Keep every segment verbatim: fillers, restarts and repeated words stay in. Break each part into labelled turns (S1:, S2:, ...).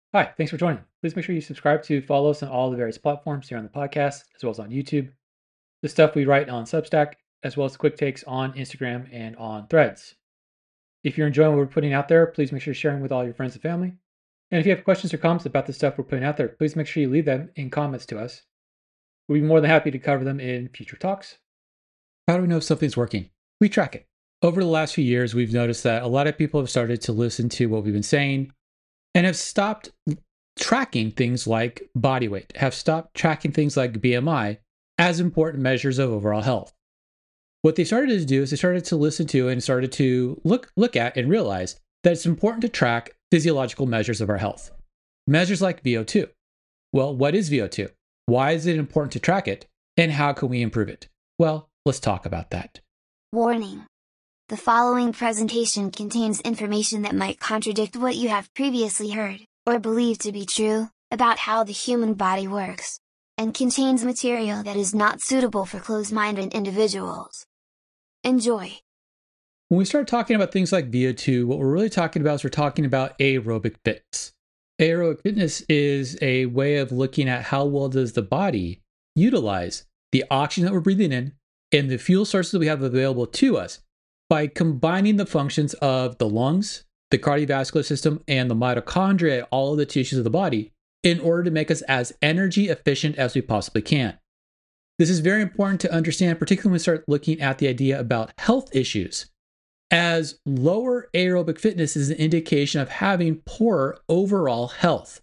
S1: Hi, thanks for joining. Please make sure you subscribe to follow us on all the various platforms here on the podcast, as well as on YouTube. The stuff we write on Substack, as well as quick takes on Instagram and on Threads. If you're enjoying what we're putting out there, please make sure you're sharing with all your friends and family. And if you have questions or comments about the stuff we're putting out there, please make sure you leave them in comments to us. We'd be more than happy to cover them in future talks. How do we know if something's working? We track it. Over the last few years, we've noticed that a lot of people have started to listen to what we've been saying and have stopped tracking things like body weight, have stopped tracking things like B M I as important measures of overall health. What they started to do is they started to listen to and started to look look at and realize that it's important to track physiological measures of our health. Measures like V O two. Well, what is V O two? Why is it important to track it? And how can we improve it? Well, let's talk about that.
S2: Warning. The following presentation contains information that might contradict what you have previously heard, or believed to be true, about how the human body works, and contains material that is not suitable for closed-minded individuals. Enjoy.
S1: When we start talking about things like V O two, what we're really talking about is we're talking about aerobic fitness. Aerobic fitness is a way of looking at how well does the body utilize the oxygen that we're breathing in and the fuel sources that we have available to us by combining the functions of the lungs, the cardiovascular system, and the mitochondria, all of the tissues of the body, in order to make us as energy efficient as we possibly can. This is very important to understand, particularly when we start looking at the idea about health issues, as lower aerobic fitness is an indication of having poorer overall health.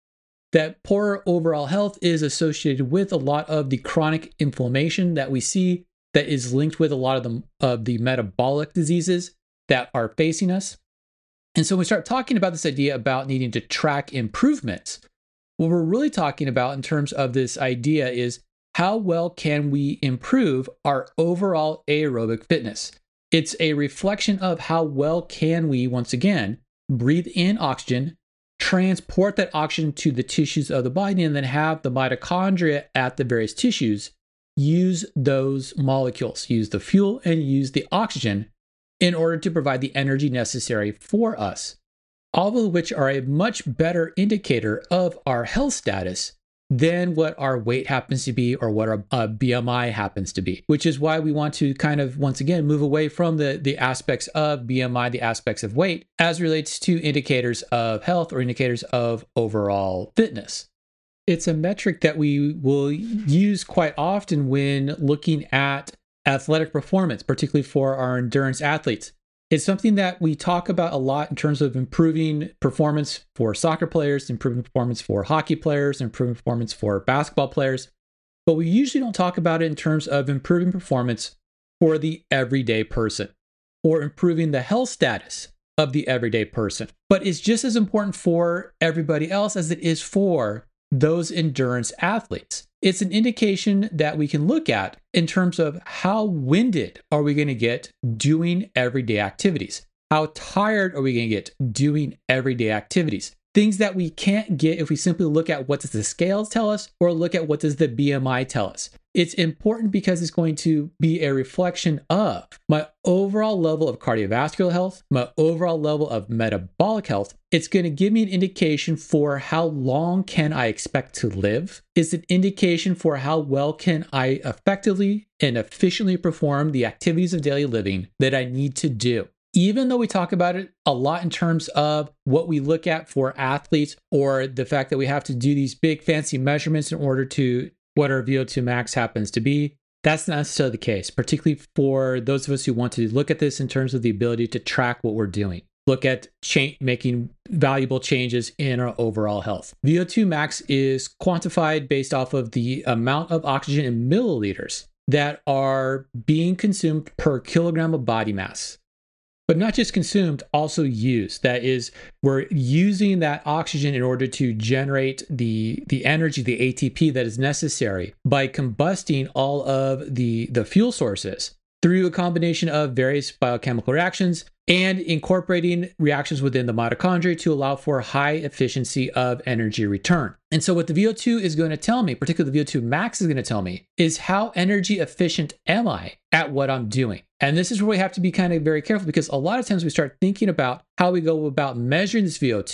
S1: That poorer overall health is associated with a lot of the chronic inflammation that we see that is linked with a lot of the, of the metabolic diseases that are facing us. And so when we start talking about this idea about needing to track improvements, what we're really talking about in terms of this idea is how well can we improve our overall aerobic fitness? It's a reflection of how well can we, once again, breathe in oxygen, transport that oxygen to the tissues of the body, and then have the mitochondria at the various tissues use those molecules, use the fuel and use the oxygen in order to provide the energy necessary for us, all of which are a much better indicator of our health status than what our weight happens to be or what our uh, B M I happens to be, which is why we want to kind of, once again, move away from the, the aspects of B M I, the aspects of weight, as relates to indicators of health or indicators of overall fitness. It's a metric that we will use quite often when looking at athletic performance, particularly for our endurance athletes. It's something that we talk about a lot in terms of improving performance for soccer players, improving performance for hockey players, improving performance for basketball players. But we usually don't talk about it in terms of improving performance for the everyday person or improving the health status of the everyday person. But it's just as important for everybody else as it is for those endurance athletes. It's an indication that we can look at in terms of how winded are we going to get doing everyday activities? How tired are we going to get doing everyday activities? Things that we can't get if we simply look at what does the scales tell us or look at what does the B M I tell us. It's important because it's going to be a reflection of my overall level of cardiovascular health, my overall level of metabolic health. It's going to give me an indication for how long can I expect to live. It's an indication for how well can I effectively and efficiently perform the activities of daily living that I need to do. Even though we talk about it a lot in terms of what we look at for athletes or the fact that we have to do these big fancy measurements in order to what our V O two max happens to be, that's not necessarily the case, particularly for those of us who want to look at this in terms of the ability to track what we're doing, look at cha- making valuable changes in our overall health. V O two max is quantified based off of the amount of oxygen in milliliters that are being consumed per kilogram of body mass. But not just consumed, also used. That is, we're using that oxygen in order to generate the, the energy, the A T P that is necessary by combusting all of the, the fuel sources through a combination of various biochemical reactions and incorporating reactions within the mitochondria to allow for high efficiency of energy return. And so what the V O two is going to tell me, particularly the V O two max is going to tell me, is how energy efficient am I at what I'm doing? And this is where we have to be kind of very careful, because a lot of times we start thinking about how we go about measuring this V O two.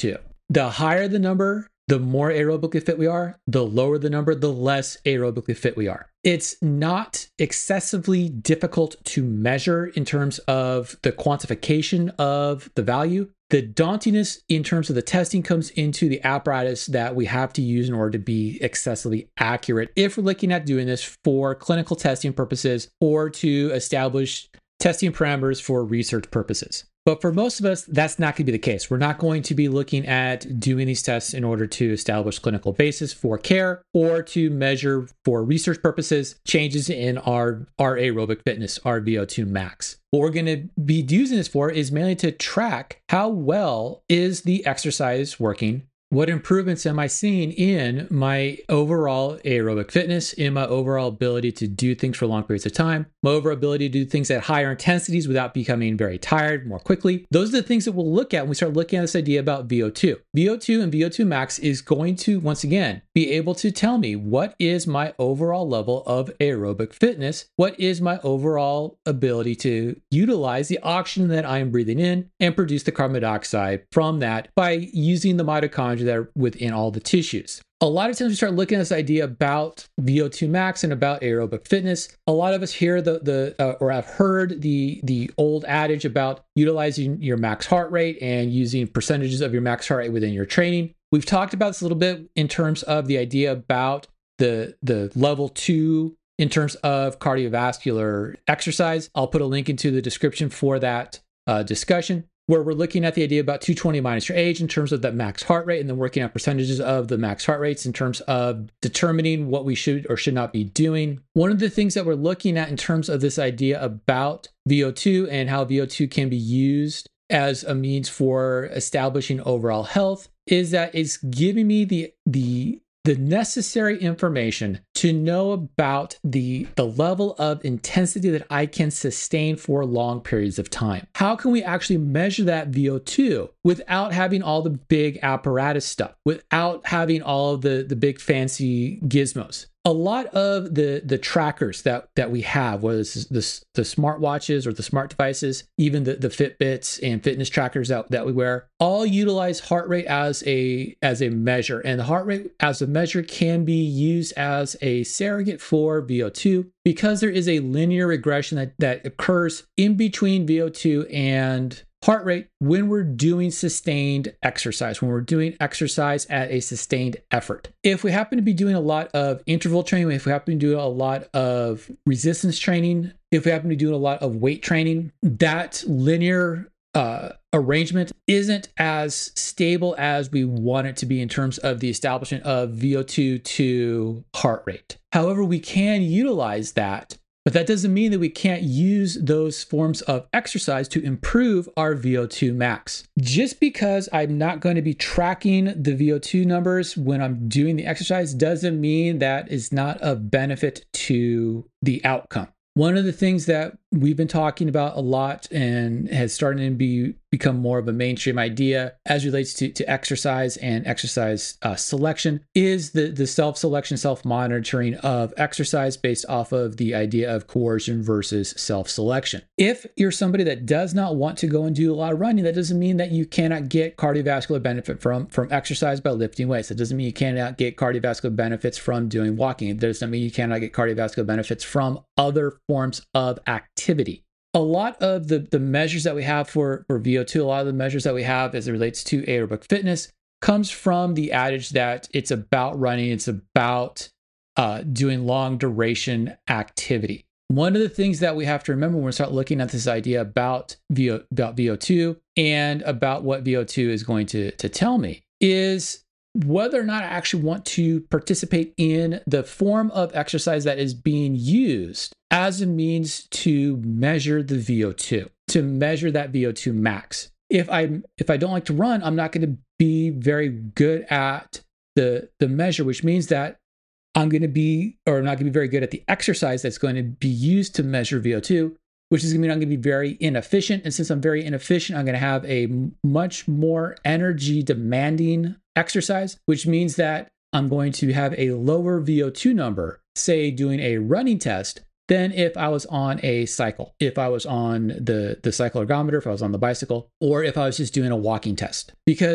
S1: the higher the number, the more aerobically fit we are. The lower the number, the less aerobically fit we are. It's not excessively difficult to measure in terms of the quantification of the value. The dauntiness in terms of the testing comes into the apparatus that we have to use in order to be excessively accurate if we're looking at doing this for clinical testing purposes or to establish testing parameters for research purposes. But for most of us, that's not going to be the case. We're not going to be looking at doing these tests in order to establish clinical basis for care or to measure for research purposes changes in our, our aerobic fitness, our V O two max. What we're going to be using this for is mainly to track how well is the exercise working. What improvements am I seeing in my overall aerobic fitness, in my overall ability to do things for long periods of time, my overall ability to do things at higher intensities without becoming very tired more quickly? Those are the things that we'll look at when we start looking at this idea about V O two. V O two and V O two max is going to, once again, be able to tell me what is my overall level of aerobic fitness, what is my overall ability to utilize the oxygen that I am breathing in and produce the carbon dioxide from that by using the mitochondria that are within all the tissues. A lot of times we start looking at this idea about V O two max and about aerobic fitness. A lot of us hear the the uh, or have heard the the old adage about utilizing your max heart rate and using percentages of your max heart rate within your training. We've talked about this a little bit in terms of the idea about the the level two in terms of cardiovascular exercise. I'll put a link into the description for that uh, discussion, where we're looking at the idea about two twenty minus your age in terms of that max heart rate, and then working out percentages of the max heart rates in terms of determining what we should or should not be doing. One of the things that we're looking at in terms of this idea about V O two and how V O two can be used as a means for establishing overall health is that it's giving me the the the necessary information to know about the, the level of intensity that I can sustain for long periods of time. How can we actually measure that V O two without having all the big apparatus stuff, without having all of the, the big fancy gizmos? A lot of the, the trackers that, that we have, whether it's the, the smartwatches or the smart devices, even the, the Fitbits and fitness trackers that, that we wear, all utilize heart rate as a, as a measure. And the heart rate as a measure can be used as a surrogate for V O two because there is a linear regression that, that occurs in between V O two and heart rate when we're doing sustained exercise, when we're doing exercise at a sustained effort. If we happen to be doing a lot of interval training, if we happen to do a lot of resistance training, if we happen to be doing a lot of weight training, that linear uh, arrangement isn't as stable as we want it to be in terms of the establishment of V O two to heart rate. However, we can utilize that, but that doesn't mean that we can't use those forms of exercise to improve our V O two max. Just because I'm not going to be tracking the V O two numbers when I'm doing the exercise doesn't mean that is not of benefit to the outcome. One of the things that we've been talking about a lot and has started to be become more of a mainstream idea as relates to, to exercise and exercise uh, selection is the, the self-selection, self-monitoring of exercise based off of the idea of coercion versus self-selection. If you're somebody that does not want to go and do a lot of running, that doesn't mean that you cannot get cardiovascular benefit from, from exercise by lifting weights. That doesn't mean you cannot get cardiovascular benefits from doing walking. It doesn't mean you cannot get cardiovascular benefits from other forms of activity. A lot of the, the measures that we have for, for V O two, a lot of the measures that we have as it relates to aerobic fitness comes from the adage that it's about running, it's about uh, doing long duration activity. One of the things that we have to remember when we start looking at this idea about, V O, about V O two and about what V O two is going to, to tell me is whether or not I actually want to participate in the form of exercise that is being used as a means to measure the V O two, to measure that V O two max. If I if I don't like to run, I'm not going to be very good at the the measure, which means that I'm going to be, or I'm not going to be very good at the exercise that's going to be used to measure V O two, which is going to mean I'm going to be very inefficient. And since I'm very inefficient, I'm going to have a much more energy demanding exercise, which means that I'm going to have a lower V O two number, say doing a running test, than if I was on a cycle, if I was on the, the cycle ergometer, if I was on the bicycle, or if I was just doing a walking test. Because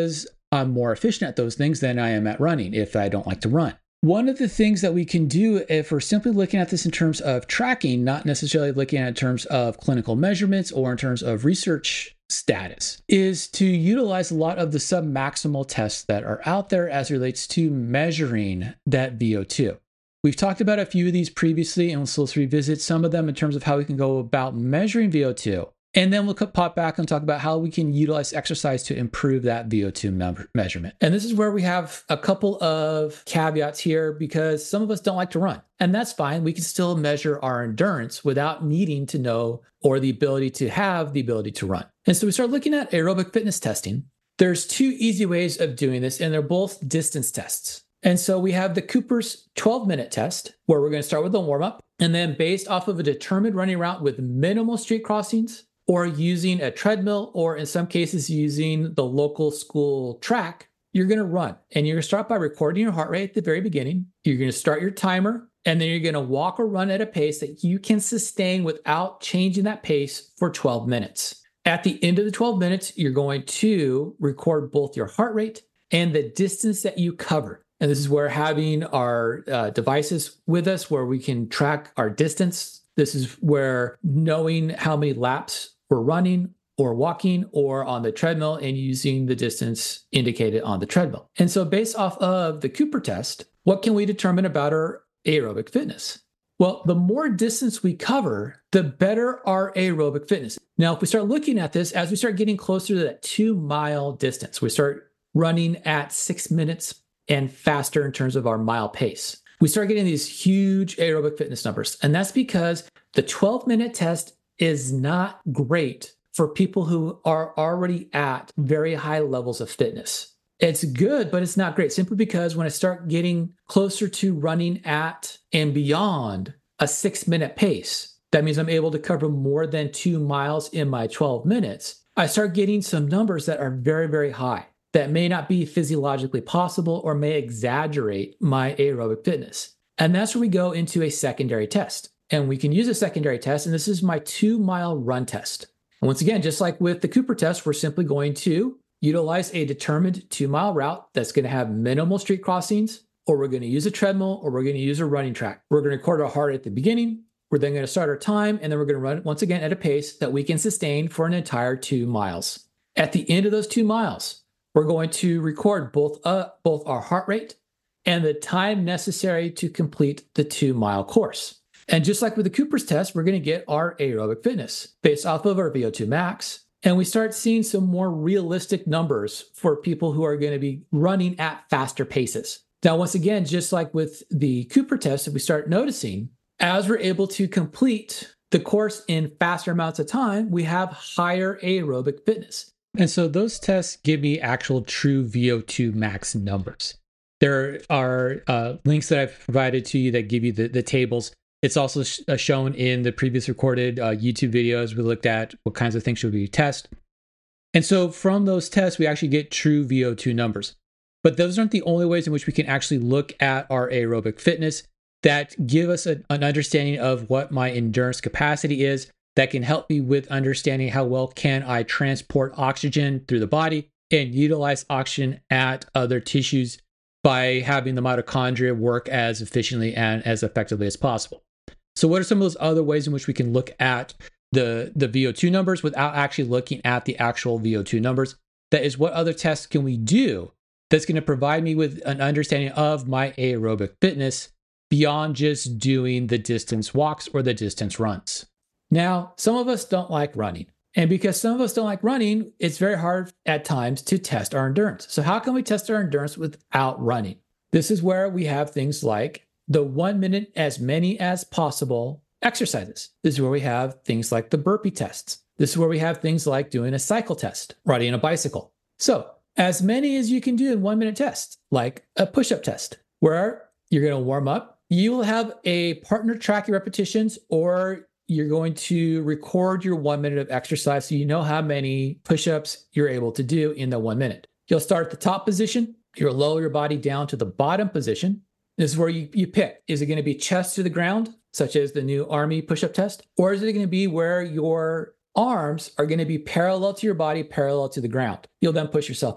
S1: I'm more efficient at those things than I am at running if I don't like to run. One of the things that we can do if we're simply looking at this in terms of tracking, not necessarily looking at it in terms of clinical measurements or in terms of research status, is to utilize a lot of the submaximal tests that are out there as it relates to measuring that V O two. We've talked about a few of these previously, and let's, let's revisit some of them in terms of how we can go about measuring V O two. And then we'll pop back and talk about how we can utilize exercise to improve that V O two me- measurement. And this is where we have a couple of caveats here because some of us don't like to run. And that's fine. We can still measure our endurance without needing to know or the ability to have the ability to run. And so we start looking at aerobic fitness testing. There's two easy ways of doing this, and they're both distance tests. And so we have the Cooper's twelve-minute test, where we're going to start with a warm-up, and then based off of a determined running route with minimal street crossings, or using a treadmill, or in some cases using the local school track, you're going to run. And you're going to start by recording your heart rate at the very beginning. You're going to start your timer, and then you're going to walk or run at a pace that you can sustain without changing that pace for twelve minutes. At the end of the twelve minutes, you're going to record both your heart rate and the distance that you covered. And this is where having our uh, devices with us, where we can track our distance. This is where knowing how many laps we're running or walking or on the treadmill and using the distance indicated on the treadmill. And so based off of the Cooper test, what can we determine about our aerobic fitness? Well, the more distance we cover, the better our aerobic fitness. Now, if we start looking at this, as we start getting closer to that two mile distance, we start running at six minutes and faster in terms of our mile pace. We start getting these huge aerobic fitness numbers. And that's because the twelve minute test is not great for people who are already at very high levels of fitness. It's good, but it's not great simply because when I start getting closer to running at and beyond a six minute pace, that means I'm able to cover more than two miles in my twelve minutes. I start getting some numbers that are very, very high that may not be physiologically possible or may exaggerate my aerobic fitness. And that's where we go into a secondary test. And we can use a secondary test, and this is my two mile run test. And once again, just like with the Cooper test, we're simply going to utilize a determined two mile route that's going to have minimal street crossings, or we're going to use a treadmill, or we're going to use a running track. We're going to record our heart rate at the beginning. We're then going to start our time, and then we're going to run it once again at a pace that we can sustain for an entire two miles. At the end of those two miles, we're going to record both, uh, both our heart rate and the time necessary to complete the two mile course. And just like with the Cooper's test, we're going to get our aerobic fitness based off of our V O two max. And we start seeing some more realistic numbers for people who are going to be running at faster paces. Now, once again, just like with the Cooper test, if we start noticing, as we're able to complete the course in faster amounts of time, we have higher aerobic fitness. And so those tests give me actual true V O two max numbers. There are uh, links that I've provided to you that give you the, the tables. It's also sh- uh, shown in the previous recorded uh, YouTube videos. We looked at what kinds of things should we test. And so from those tests, we actually get true V O two numbers. But those aren't the only ways in which we can actually look at our aerobic fitness that give us a, an understanding of what my endurance capacity is, that can help me with understanding how well can I transport oxygen through the body and utilize oxygen at other tissues by having the mitochondria work as efficiently and as effectively as possible. So what are some of those other ways in which we can look at the, the V O two numbers without actually looking at the actual V O two numbers? That is, what other tests can we do that's going to provide me with an understanding of my aerobic fitness beyond just doing the distance walks or the distance runs? Now, some of us don't like running. And because some of us don't like running, it's very hard at times to test our endurance. So how can we test our endurance without running? This is where we have things like the one minute as many as possible exercises. This is where we have things like the burpee tests. This is where we have things like doing a cycle test, riding a bicycle. So as many as you can do in one minute tests, like a push-up test, where you're going to warm up. You will have a partner track your repetitions, or you're going to record your one minute of exercise so you know how many push-ups you're able to do in the one minute. You'll start at the top position. You'll lower your body down to the bottom position. This is where you, you pick. Is it going to be chest to the ground, such as the new Army push-up test? Or is it going to be where your arms are going to be parallel to your body, parallel to the ground? You'll then push yourself up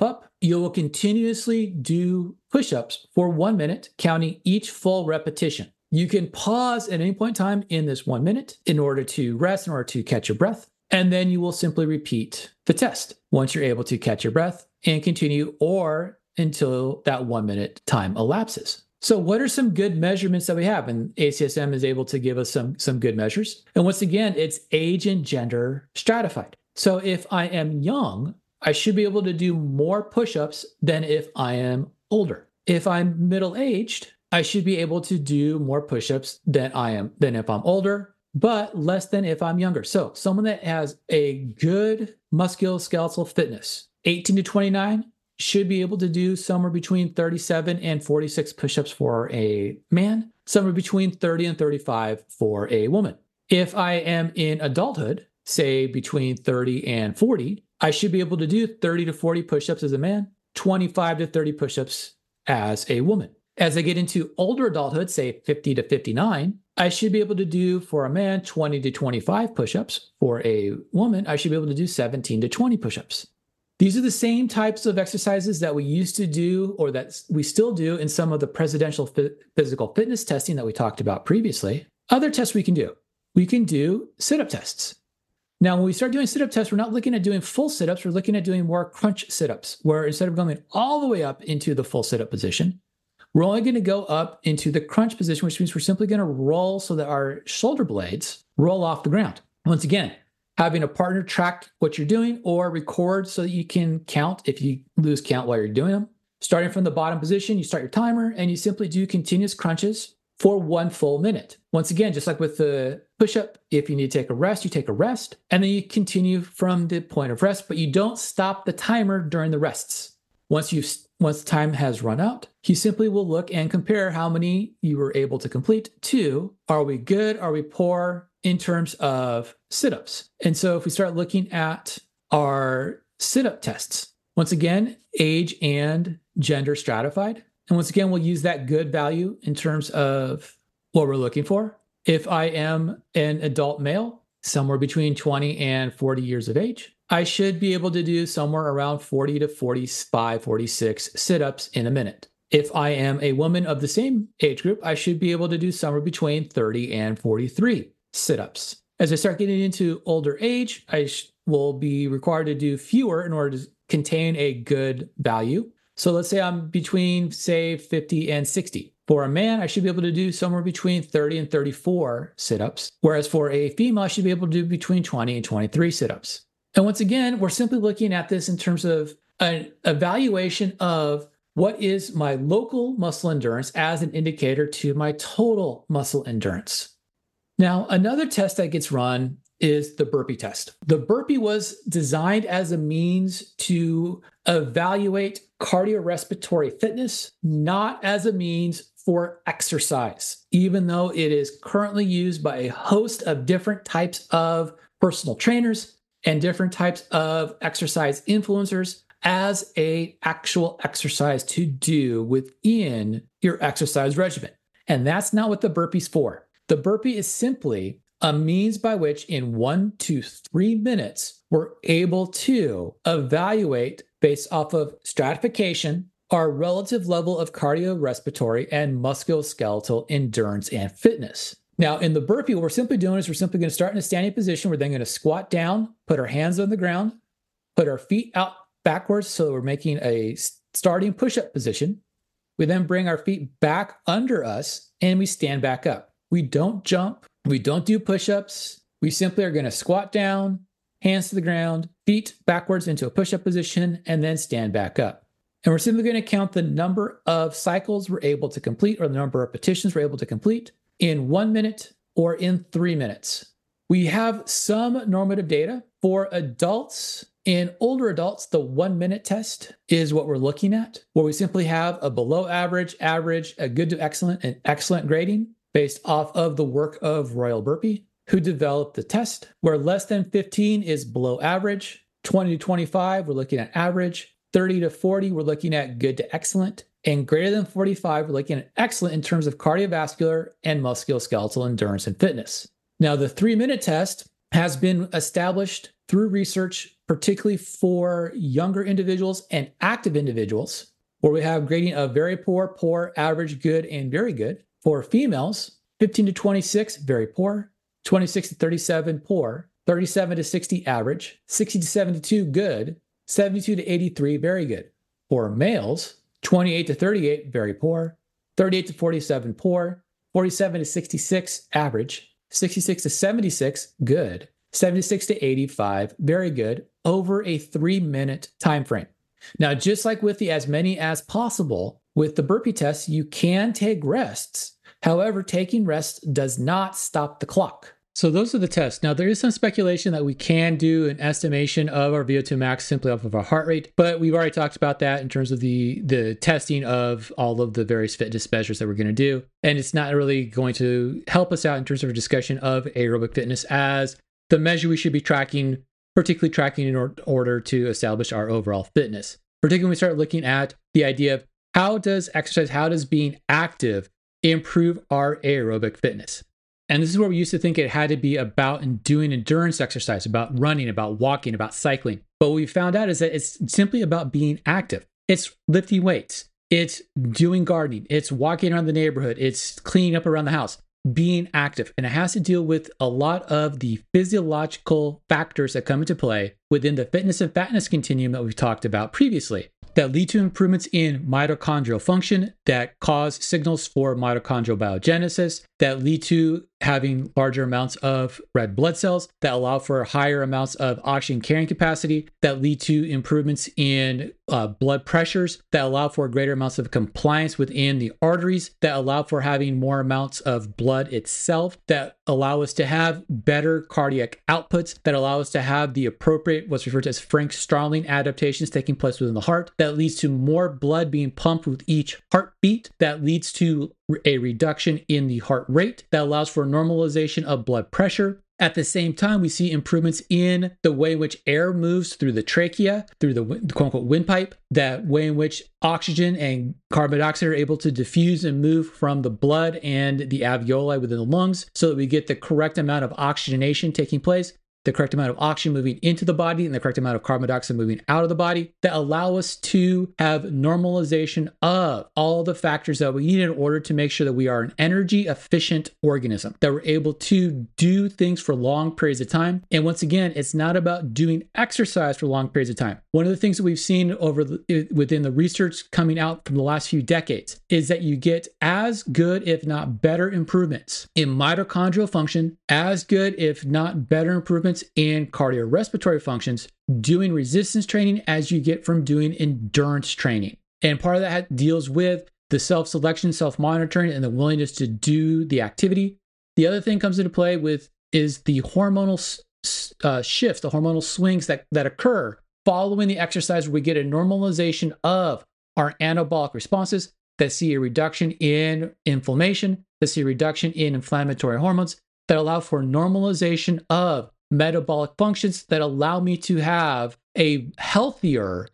S1: you will continuously do push-ups for one minute, counting each full repetition. You can pause at any point in time in this one minute in order to rest, in order to catch your breath, and then you will simply repeat the test once you're able to catch your breath and continue, or until that one minute time elapses. So what are some good measurements that we have? And A C S M is able to give us some, some good measures. And once again, it's age and gender stratified. So if I am young, I should be able to do more push-ups than if I am older. If I'm middle-aged, I should be able to do more push-ups than I am than if I'm older, but less than if I'm younger. So someone that has a good musculoskeletal fitness, eighteen to twenty-nine, should be able to do somewhere between thirty-seven and forty-six push-ups for a man, somewhere between thirty and thirty-five for a woman. If I am in adulthood, say between thirty and forty, I should be able to do thirty to forty push-ups as a man, twenty-five to thirty push-ups as a woman. As I get into older adulthood, say fifty to fifty-nine, I should be able to do for a man twenty to twenty-five push-ups. For a woman, I should be able to do seventeen to twenty push-ups. These are the same types of exercises that we used to do, or that we still do in some of the presidential physical fitness testing that we talked about previously. Other tests we can do. We can do sit-up tests. Now, when we start doing sit-up tests, we're not looking at doing full sit-ups. We're looking at doing more crunch sit-ups, where instead of going all the way up into the full sit-up position, we're only going to go up into the crunch position, which means we're simply going to roll so that our shoulder blades roll off the ground. Once again, having a partner track what you're doing or record so that you can count if you lose count while you're doing them. Starting from the bottom position, you start your timer and you simply do continuous crunches for one full minute. Once again, just like with the push-up, if you need to take a rest, you take a rest, and then you continue from the point of rest, but you don't stop the timer during the rests. Once you've once time has run out, you simply will look and compare how many you were able to complete to, are we good, are we poor in terms of sit-ups? And so if we start looking at our sit-up tests, once again, age and gender stratified. And once again, we'll use that good value in terms of what we're looking for. If I am an adult male, somewhere between twenty and forty years of age, I should be able to do somewhere around forty to forty-five, forty-six sit-ups in a minute. If I am a woman of the same age group, I should be able to do somewhere between thirty and forty-three sit-ups. As I start getting into older age, I sh- will be required to do fewer in order to contain a good value. So let's say I'm between, say, fifty and sixty. For a man, I should be able to do somewhere between thirty and thirty-four sit-ups, whereas for a female, I should be able to do between twenty and twenty-three sit-ups. And once again, we're simply looking at this in terms of an evaluation of what is my local muscle endurance as an indicator to my total muscle endurance. Now, another test that gets run is the burpee test. The burpee was designed as a means to evaluate cardiorespiratory fitness, not as a means for exercise, even though it is currently used by a host of different types of personal trainers and different types of exercise influencers as a actual exercise to do within your exercise regimen. And that's not what the burpee's for. The burpee is simply a means by which in one to three minutes, we're able to evaluate based off of stratification, our relative level of cardiorespiratory and musculoskeletal endurance and fitness. Now, in the burpee, what we're simply doing is we're simply going to start in a standing position. We're then going to squat down, put our hands on the ground, put our feet out backwards so we're making a starting push-up position. We then bring our feet back under us and we stand back up. We don't jump. We don't do push-ups. We simply are going to squat down, hands to the ground, feet backwards into a push-up position, and then stand back up. And we're simply going to count the number of cycles we're able to complete or the number of repetitions we're able to complete in one minute or in three minutes. We have some normative data for adults. In older adults, the one minute test is what we're looking at, where we simply have a below average, average, a good to excellent, and excellent grading based off of the work of Royal Burpee, who developed the test, where less than fifteen is below average, twenty to twenty-five, we're looking at average, thirty to forty, we're looking at good to excellent, and greater than forty-five, we're looking at excellent in terms of cardiovascular and musculoskeletal endurance and fitness. Now, the three minute test has been established through research particularly for younger individuals and active individuals, where we have grading of very poor, poor, average, good, and very good. For females, fifteen to twenty-six, very poor, twenty-six to thirty-seven, poor, thirty-seven to sixty, average, sixty to seventy-two, good, seventy-two to eighty-three, very good. For males, twenty-eight to thirty-eight, very poor, thirty-eight to forty-seven, poor, forty-seven to sixty-six, average, sixty-six to seventy-six, good, seventy-six to eighty-five, very good, over a three-minute time frame. Now, just like with the as many as possible, with the burpee test, you can take rests. However, taking rests does not stop the clock. So those are the tests. Now, there is some speculation that we can do an estimation of our V O two max simply off of our heart rate, but we've already talked about that in terms of the, the testing of all of the various fitness measures that we're going to do. And it's not really going to help us out in terms of a discussion of aerobic fitness as the measure we should be tracking, particularly tracking in or- order to establish our overall fitness. Particularly when we start looking at the idea of how does exercise, how does being active improve our aerobic fitness? And this is where we used to think it had to be about doing endurance exercise, about running, about walking, about cycling. But what we found out is that it's simply about being active. It's lifting weights. It's doing gardening. It's walking around the neighborhood. It's cleaning up around the house, being active. And it has to deal with a lot of the physiological factors that come into play within the fitness and fatness continuum that we've talked about previously, that lead to improvements in mitochondrial function, that cause signals for mitochondrial biogenesis, that lead to having larger amounts of red blood cells, that allow for higher amounts of oxygen carrying capacity, that lead to improvements in uh, blood pressures, that allow for greater amounts of compliance within the arteries, that allow for having more amounts of blood itself, that allow us to have better cardiac outputs, that allow us to have the appropriate, what's referred to as Frank-Starling adaptations taking place within the heart, that leads to more blood being pumped with each heartbeat, that leads to a reduction in the heart rate, that allows for normalization of blood pressure. At the same time, we see improvements in the way in which air moves through the trachea, through the quote-unquote windpipe, that way in which oxygen and carbon dioxide are able to diffuse and move from the blood and the alveoli within the lungs so that we get the correct amount of oxygenation taking place, the correct amount of oxygen moving into the body, and the correct amount of carbon dioxide moving out of the body, that allow us to have normalization of all the factors that we need in order to make sure that we are an energy efficient organism, that we're able to do things for long periods of time. And once again, it's not about doing exercise for long periods of time. One of the things that we've seen over the, within the research coming out from the last few decades is that you get as good, if not better, improvements in mitochondrial function, as good, if not better, improvements in cardiorespiratory functions doing resistance training as you get from doing endurance training. And part of that deals with the self-selection, self-monitoring, and the willingness to do the activity. The other thing comes into play with is the hormonal uh, shifts, the hormonal swings that, that occur following the exercise, where we get a normalization of our anabolic responses, that see a reduction in inflammation, that see a reduction in inflammatory hormones, that allow for normalization of metabolic functions, that allow me to have a healthier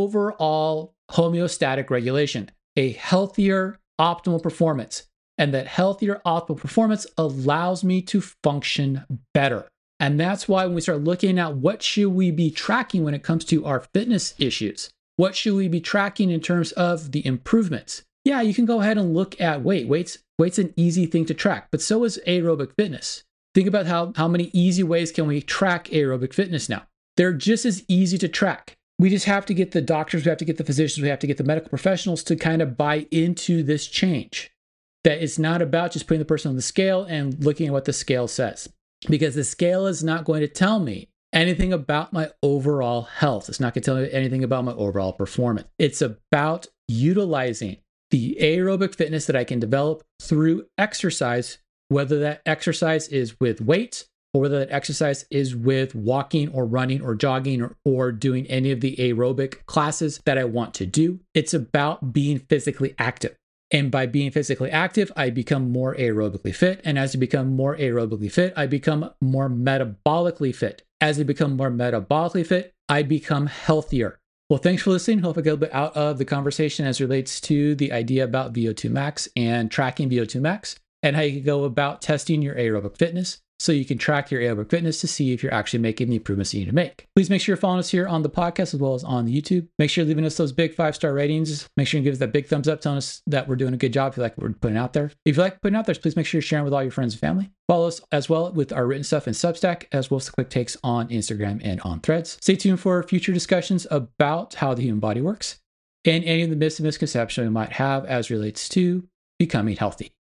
S1: overall homeostatic regulation, a healthier optimal performance. And that healthier optimal performance allows me to function better. And that's why when we start looking at what should we be tracking when it comes to our fitness issues, what should we be tracking in terms of the improvements? Yeah, you can go ahead and look at weight. Weight's, weight's an easy thing to track, but so is aerobic fitness. Think about how, how many easy ways can we track aerobic fitness now. They're just as easy to track. We just have to get the doctors, we have to get the physicians, we have to get the medical professionals to kind of buy into this change. That it's not about just putting the person on the scale and looking at what the scale says. Because the scale is not going to tell me anything about my overall health. It's not going to tell me anything about my overall performance. It's about utilizing the aerobic fitness that I can develop through exercise, whether that exercise is with weights or whether that exercise is with walking or running or jogging or, or doing any of the aerobic classes that I want to do. It's about being physically active. And by being physically active, I become more aerobically fit. And as I become more aerobically fit, I become more metabolically fit. As I become more metabolically fit, I become healthier. Well, thanks for listening. Hope I got a bit out of the conversation as relates to the idea about V O two max and tracking V O two max and how you can go about testing your aerobic fitness. so you can track your aerobic fitness to see if you're actually making the improvements you need to make. Please make sure you're following us here on the podcast as well as on the YouTube. Make sure you're leaving us those big five-star ratings. Make sure you give us that big thumbs up telling us that we're doing a good job if you like what we're putting out there. If you like putting out there, please make sure you're sharing with all your friends and family. Follow us as well with our written stuff in Substack, as well as the quick takes on Instagram and on Threads. Stay tuned for future discussions about how the human body works and any of the myths and misconceptions we might have as relates to becoming healthy.